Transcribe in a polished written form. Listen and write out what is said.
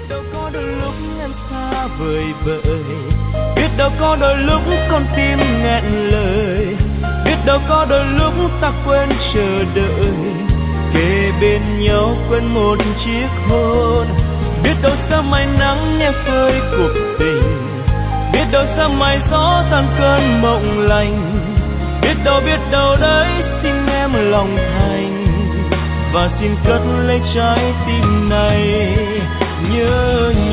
đâu có đôi lúc em xa vời vợi, biết đâu có đôi lúc con tim nghẹn lời, biết đâu có đôi lúc ta quên chờ đợi, kề bên nhau quên một chiếc hôn. Biết đâu sớm mai nắng nhẹ phơi cuộc tình, biết đâu sớm mai gió tan cơn mộng lành, biết đâu đấy xin em lòng thành và xin cất lấy trái tim này. Nhớ